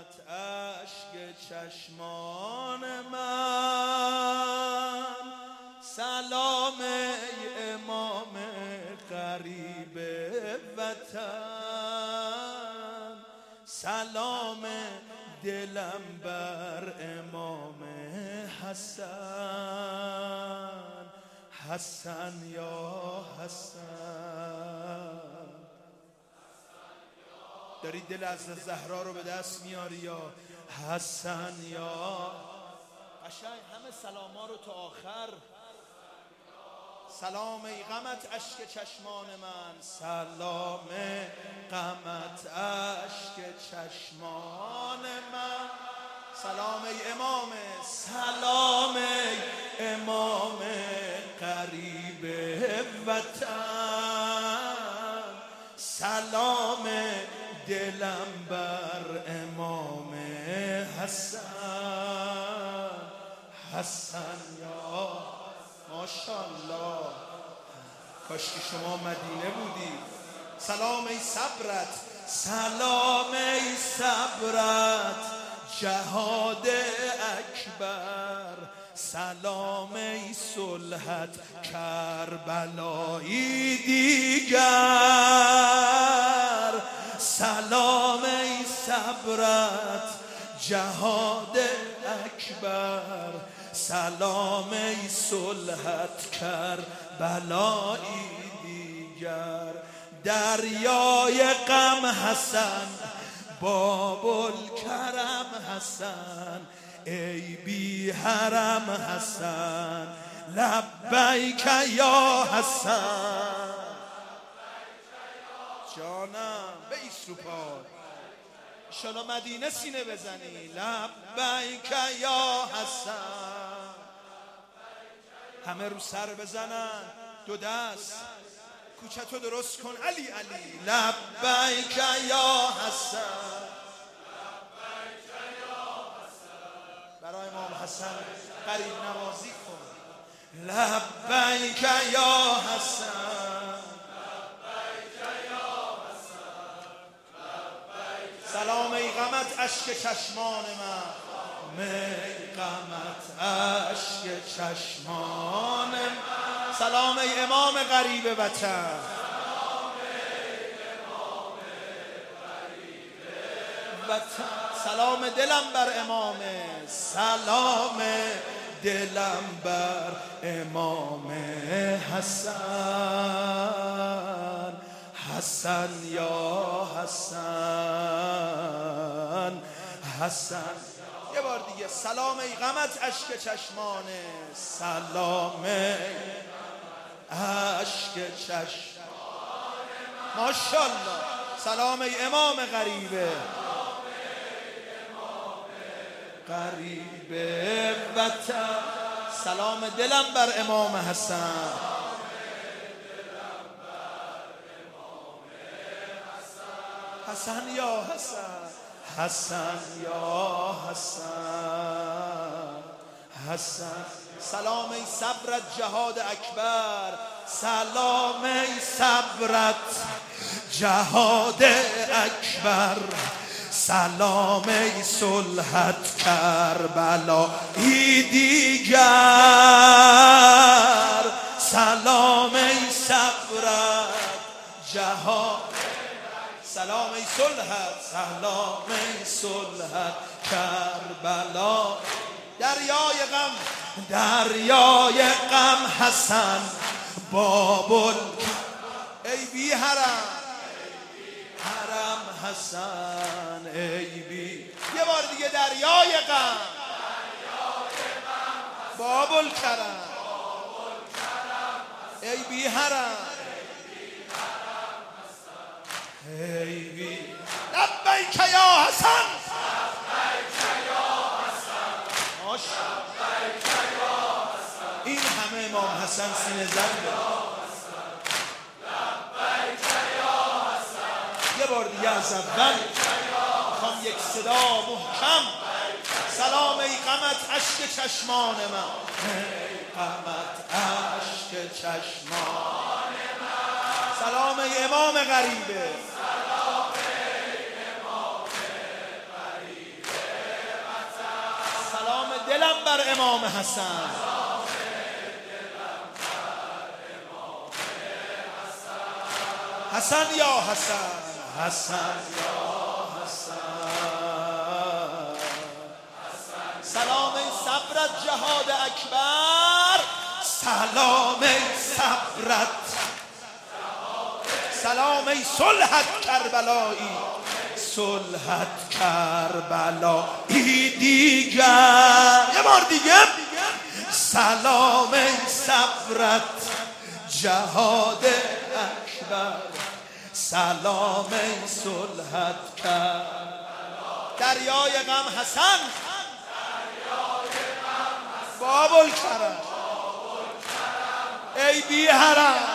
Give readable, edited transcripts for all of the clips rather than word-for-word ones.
غمت اشک چشمان من، سلام ای امام غریب وطن، سلام دلم بر امام حسن، حسن یا حسن. داری دل از زهرا رو به دست میاری یا حسن یا قشنگ همه سلاما رو تا آخر. سلام ای غمت اشک چشمان من، سلام غمت اشک چشمان من، سلام ای امام، سلام ای امام غریب وطن، سلام دلم بر امام حسن، حسن یا ماشاءالله. کاش که شما مدینه بودی. سلام ای صبرت، سلام ای صبرت جهاد اکبر، سلام ای صلحت کربلایی دیگر، سلام ای صبرت جهاد اکبر، سلام ای صلحت کربلایی دیگر. دریای غم حسن، باب‌الکرم حسن، ای بی حرم حسن، لبیک یا حسن. جانم بایست رو پای، انشالله مدینه سینه بزنی. لبیک یا حسن. همه رو سر بزنن، دو دست کوچتو درست کن علی علی. لبیک یا حسن، برای امام حسن قریب نوازی کن. لبیک یا حسن، سلام ای غمت اشک چشمان من، ای غمت اشک چشمان من، سلام ای امام غریب وطن، سلام دلم بر امامه، سلام دلم بر امام حسن، حسن یا حسن، حسن. یه بار دیگه سلام ای غمت اشک چشمانه، سلام اشک چشمانه، ماشاءالله. سلام ای امام غریبه، غریب وطن، سلام دلم بر امام حسن، حسن یا حسن، حسن یا حسن، حسن. سلام ای صبرت جهاد اکبر، سلام ای صبرت جهاد اکبر، سلام ای صلحت کربلایی دیگر، سلام ای صبرت جهاد، سلام ای صلحت، سلام ای صلحت کربلا. دریای غم، دریای غم حسن، بابل ای بی حرم، حرم حسن ای بی. یه بار دیگه دریای غم، باب‌الکرم، ای بی حرم، ای بی. لبیک یا حسن، این همه امام حسن سینه زنده. یه بار دیگه از اول میخوام یک صدا محکم. سلام ای غمت اشک چشمان من، ای غمت اشک چشمان من، سلام ای امام غریبه، سلام ای امام غریبه، امام حسن. حسن یا حسن، حسن یا حسن. سلام ای صبرت جهاد اکبر، سلام ای صبرت، سلام ای صلحت کربلایی، صلحت کربلایی دیگر. یه بار دیگه سلام ای صبرت جهاد اکبر، سلام ای صلحت کربلایی. دریای غم حسن، باب الکرم، ای بی حرم،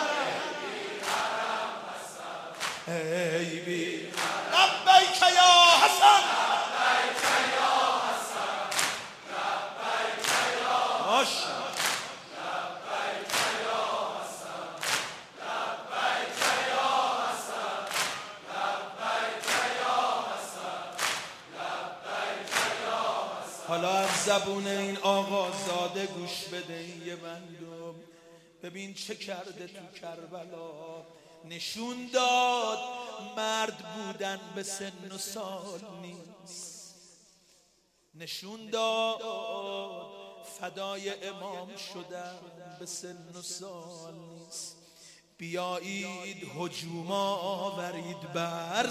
ای بی لبیک یا حسن، لبیک یا حسن، لبیک یا حسن، لبیک یا حسن، لبیک یا حسن، لبیک یا حسن، لبیک یا حسن. حالا از زبون این آقازاده گوش بده یه بندم، ببین چه کرده تو کربلا. نشون داد مرد بودن به سن و سال نیست، نشون داد فدای امام شدن به سن و سال نیست. بیایید هجوم آورید بر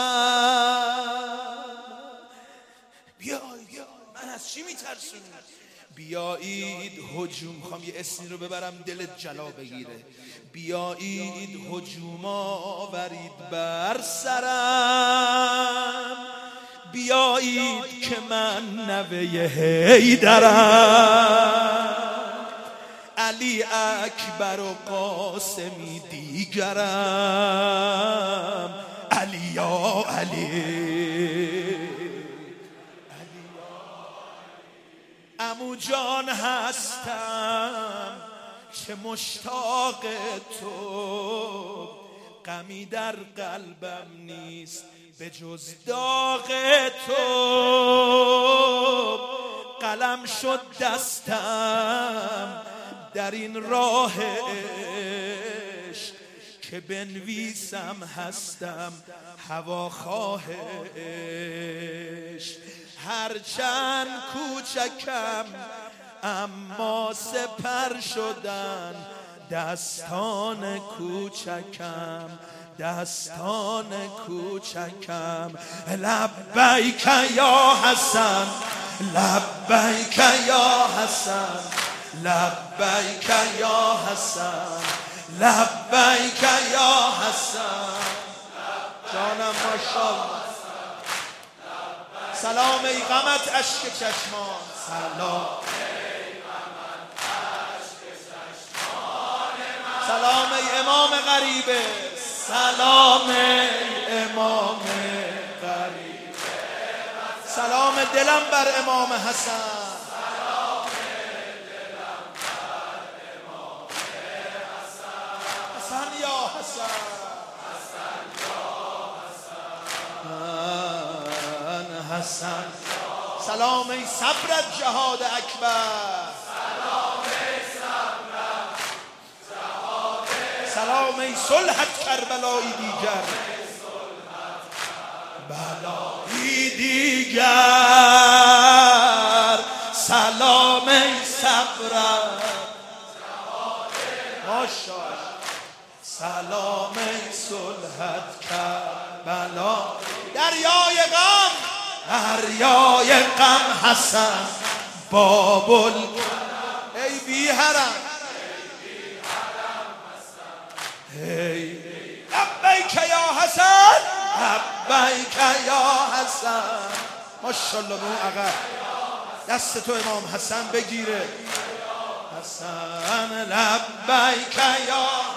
سرم، بیایید، من از چی میترسونید؟ بیایید هجوم، میخوام یه اسمی رو ببرم دلت جلا بگیره. بیایید هجوم آورید بر سرم، بیایید که من نوه حیدرم، علی اکبر و قاسمی دیگرم، علی یا علی، عمو جان هستم که مشتاق تو، غمی در قلبم نیست به جز داغ تو. قلم شد دستم در این راه عشق که بنویسم هستم هواخواه عشق. هرچند کوچکم اما سپر شدن دستان کوچکم، دستان کوچکم. لبیک یا حسن، لبیک یا حسن، لبیک یا حسن، لبیک یا حسن. جانم ماشاءالله. سلام ای غمت اشک چشمان، سلام ای غمت اشک چشمان من، سلام ای امام غریبه، سلام ای امام غریبه، سلام دلم بر امام حسن، سلام دلم بر امام حسن، حسن یا حسن، حسن یا حسن، حسن. سلام ای صبرت جهاد اکبر، سلام ای صبرت جهاد، سلام ای صلحت کربلایی دیگر، بلایی دیگر. سلام ای صبرت جهاد ماشاءالله، سلام ای صلحت کربلا. دریای غم، دریای غم حسن بابل، ای بی حرم، ای لبیک یا حسن، لبیک یا حسن. ماشاءالله به اون عقب دست تو امام حسن بگیره. حسن لبیک یا